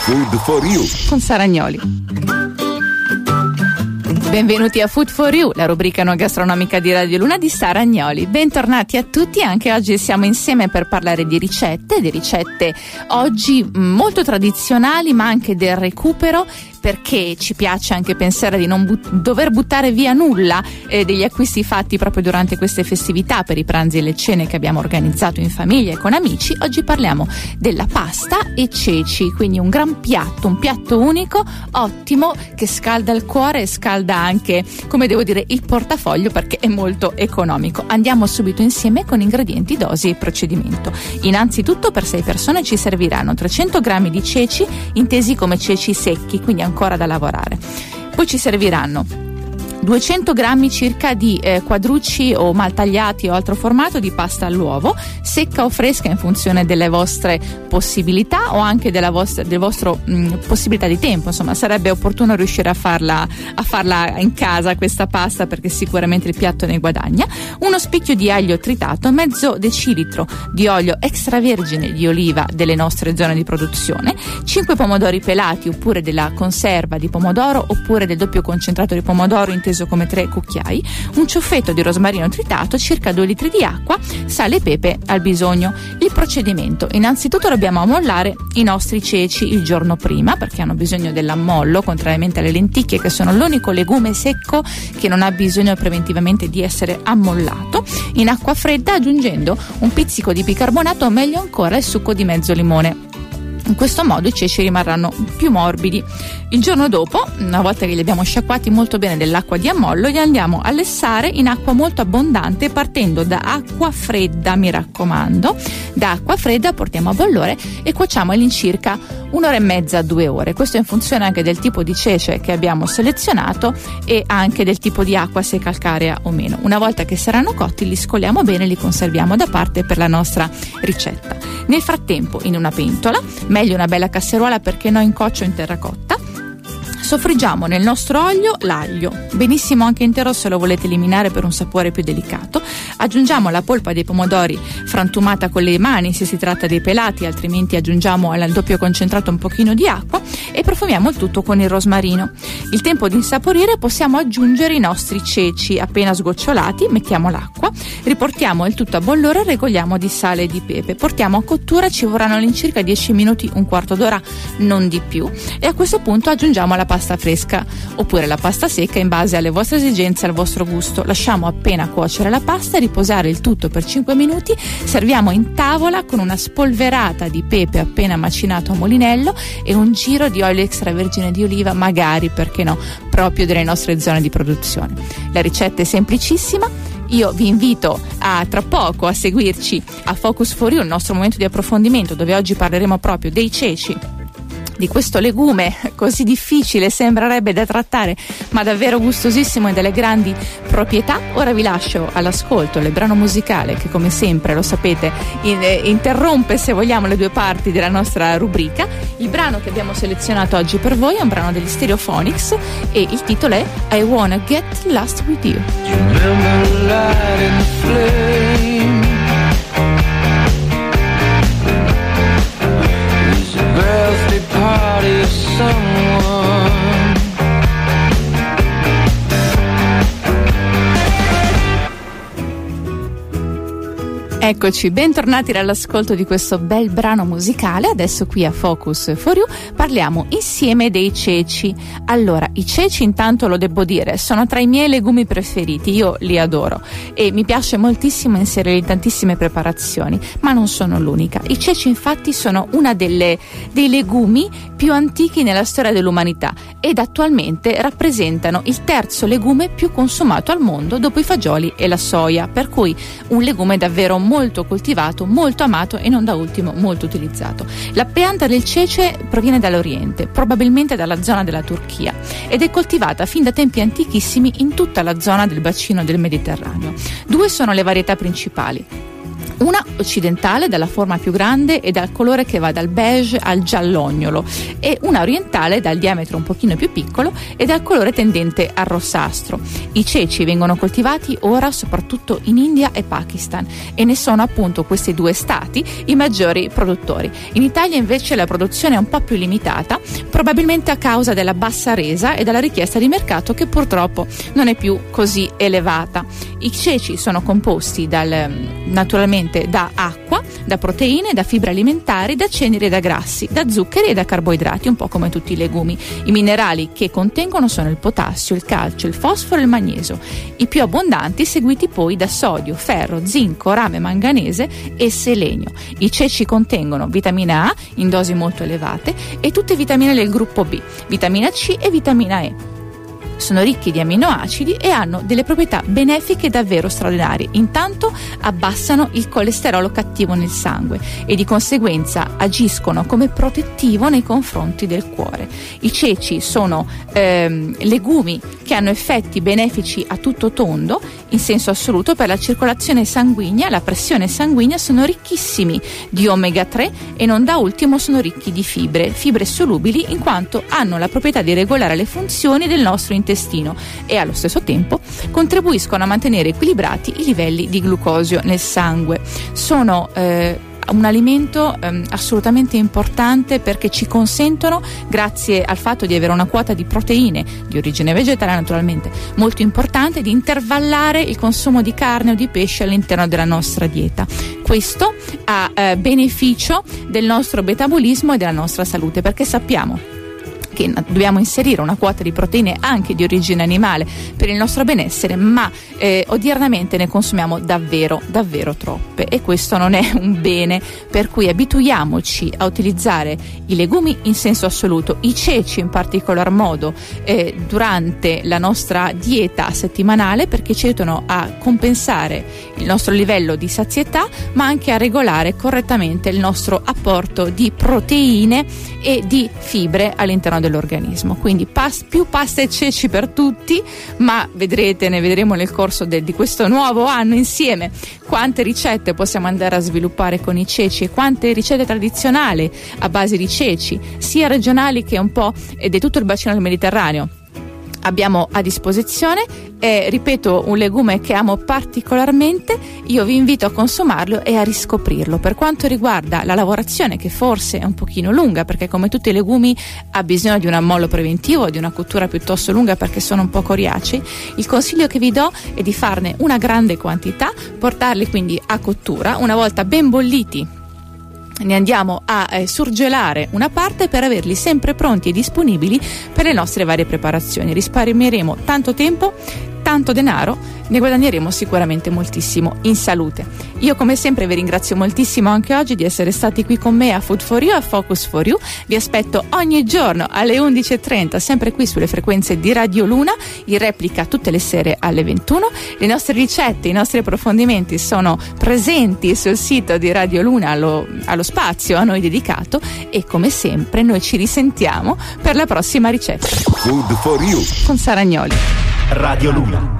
Food for You con Sara Agnoli. Benvenuti a Food for You, la rubrica no gastronomica di Radio Luna di Sara Agnoli. Bentornati a tutti, anche oggi siamo insieme per parlare di ricette oggi molto tradizionali, ma anche del recupero, perché ci piace anche pensare di non dover buttare via nulla degli acquisti fatti proprio durante queste festività, per i pranzi e le cene che abbiamo organizzato in famiglia e con amici. Oggi parliamo della pasta e ceci, quindi un gran piatto, un piatto unico, ottimo, che scalda il cuore e scalda anche, come devo dire, il portafoglio, perché è molto economico. Andiamo subito insieme con ingredienti, dosi e procedimento. Innanzitutto, per 6 persone ci serviranno 300 grammi di ceci, intesi come ceci secchi, quindi ancora da lavorare. Poi ci serviranno 200 grammi circa di quadrucci o mal tagliati o altro formato di pasta all'uovo, secca o fresca in funzione delle vostre possibilità o anche del vostro possibilità di tempo. Insomma, sarebbe opportuno riuscire a farla in casa questa pasta, perché sicuramente il piatto ne guadagna. Uno spicchio di aglio tritato, mezzo decilitro di olio extravergine di oliva delle nostre zone di produzione, 5 pomodori pelati oppure della conserva di pomodoro oppure del doppio concentrato di pomodoro inteso come 3 cucchiai, un ciuffetto di rosmarino tritato, circa 2 litri di acqua, sale e pepe al bisogno. Il procedimento: innanzitutto dobbiamo ammollare i nostri ceci il giorno prima, perché hanno bisogno dell'ammollo, contrariamente alle lenticchie, che sono l'unico legume secco che non ha bisogno preventivamente di essere ammollato, in acqua fredda, aggiungendo un pizzico di bicarbonato o meglio ancora il succo di mezzo limone. In questo modo i ceci rimarranno più morbidi. Il giorno dopo, una volta che li abbiamo sciacquati molto bene dell'acqua di ammollo, li andiamo a lessare in acqua molto abbondante, partendo da acqua fredda, mi raccomando. Da acqua fredda portiamo a bollore e cuociamo all'incirca 1 ora e mezza, 2 ore. Questo in funzione anche del tipo di cece che abbiamo selezionato e anche del tipo di acqua, se calcarea o meno. Una volta che saranno cotti, li scoliamo bene e li conserviamo da parte per la nostra ricetta. Nel frattempo, in una pentola, meglio una bella casseruola perché no in coccio in terracotta, soffriggiamo nel nostro olio l'aglio, benissimo anche intero se lo volete eliminare per un sapore più delicato. Aggiungiamo la polpa dei pomodori frantumata con le mani se si tratta dei pelati, altrimenti aggiungiamo al doppio concentrato un pochino di acqua e profumiamo il tutto con il rosmarino. Il tempo di insaporire, possiamo aggiungere i nostri ceci appena sgocciolati, mettiamo l'acqua, riportiamo il tutto a bollore e regoliamo di sale e di pepe. Portiamo a cottura, ci vorranno all'incirca 10 minuti, un quarto d'ora, non di più, e a questo punto aggiungiamo la pasta fresca oppure la pasta secca in base alle vostre esigenze e al vostro gusto. Lasciamo appena cuocere la pasta, riposare il tutto per 5 minuti, serviamo in tavola con una spolverata di pepe appena macinato a molinello e un giro di olio extravergine di oliva, magari, perché no, proprio delle nostre zone di produzione. La ricetta è semplicissima. Io vi invito tra poco a seguirci a Focus for You, il nostro momento di approfondimento, dove oggi parleremo proprio dei ceci, di questo legume così difficile, sembrerebbe da trattare, ma davvero gustosissimo e delle grandi proprietà. Ora vi lascio all'ascolto del brano musicale che, come sempre, lo sapete, interrompe, se vogliamo, le due parti della nostra rubrica. Il brano che abbiamo selezionato oggi per voi è un brano degli Stereophonics e il titolo è I Wanna Get Lost With You. Birthday party of someone. Eccoci, bentornati all'ascolto di questo bel brano musicale. Adesso qui a Focus for You parliamo insieme dei ceci. Allora, i ceci, intanto lo devo dire, sono tra i miei legumi preferiti, io li adoro e mi piace moltissimo inserirli in tantissime preparazioni, ma non sono l'unica. I ceci infatti sono una dei legumi più antichi nella storia dell'umanità ed attualmente rappresentano il terzo legume più consumato al mondo dopo i fagioli e la soia, per cui un legume davvero molto coltivato, molto amato e non da ultimo molto utilizzato. La pianta del cece proviene dall'Oriente, probabilmente dalla zona della Turchia, ed è coltivata fin da tempi antichissimi in tutta la zona del bacino del Mediterraneo. Due sono le varietà principali: Una occidentale dalla forma più grande e dal colore che va dal beige al giallognolo, e una orientale dal diametro un pochino più piccolo e dal colore tendente al rossastro. I ceci vengono coltivati ora soprattutto in India e Pakistan, e ne sono appunto questi due stati i maggiori produttori. In Italia invece la produzione è un po' più limitata, probabilmente a causa della bassa resa e della richiesta di mercato che purtroppo non è più così elevata. I ceci sono composti naturalmente da acqua, da proteine, da fibre alimentari, da ceneri e da grassi, da zuccheri e da carboidrati, un po' come tutti i legumi. I minerali che contengono sono il potassio, il calcio, il fosforo e il magnesio, i più abbondanti seguiti poi da sodio, ferro, zinco, rame, manganese e selenio. I ceci contengono vitamina A in dosi molto elevate e tutte vitamine del gruppo B, vitamina C e vitamina E. Sono ricchi di aminoacidi e hanno delle proprietà benefiche davvero straordinarie. Intanto abbassano il colesterolo cattivo nel sangue e di conseguenza agiscono come protettivo nei confronti del cuore. I ceci sono legumi che hanno effetti benefici a tutto tondo, in senso assoluto, per la circolazione sanguigna, la pressione sanguigna. Sono ricchissimi di omega 3 e non da ultimo sono ricchi di fibre solubili, in quanto hanno la proprietà di regolare le funzioni del nostro intestino e allo stesso tempo contribuiscono a mantenere equilibrati i livelli di glucosio nel sangue. Sono un alimento assolutamente importante perché ci consentono, grazie al fatto di avere una quota di proteine di origine vegetale naturalmente molto importante, di intervallare il consumo di carne o di pesce all'interno della nostra dieta. Questo a beneficio del nostro metabolismo e della nostra salute, perché sappiamo che dobbiamo inserire una quota di proteine anche di origine animale per il nostro benessere, ma odiernamente ne consumiamo davvero troppe, e questo non è un bene, per cui abituiamoci a utilizzare i legumi in senso assoluto, i ceci in particolar modo durante la nostra dieta settimanale, perché ci aiutano a compensare il nostro livello di sazietà, ma anche a regolare correttamente il nostro apporto di proteine e di fibre all'interno dell'organismo. Quindi più pasta e ceci per tutti, ma ne vedremo nel corso di questo nuovo anno insieme quante ricette possiamo andare a sviluppare con i ceci e quante ricette tradizionali a base di ceci, sia regionali che un po' di tutto il bacino del Mediterraneo, abbiamo a disposizione. Ripeto, un legume che amo particolarmente, io vi invito a consumarlo e a riscoprirlo. Per quanto riguarda la lavorazione, che forse è un pochino lunga, perché come tutti i legumi ha bisogno di un ammollo preventivo, di una cottura piuttosto lunga perché sono un po' coriacei, il consiglio che vi do è di farne una grande quantità, portarli quindi a cottura. Una volta ben bolliti ne andiamo a surgelare una parte per averli sempre pronti e disponibili per le nostre varie preparazioni. Risparmieremo tanto tempo, tanto denaro, ne guadagneremo sicuramente moltissimo in salute. Io come sempre vi ringrazio moltissimo anche oggi di essere stati qui con me a Food for You, a Focus for You. Vi aspetto ogni giorno alle 11:30 sempre qui sulle frequenze di Radio Luna, in replica tutte le sere alle 21. Le nostre ricette, i nostri approfondimenti sono presenti sul sito di Radio Luna, allo spazio a noi dedicato, e come sempre noi ci risentiamo per la prossima ricetta. Food for You con Sara Agnoli. Radio Luna.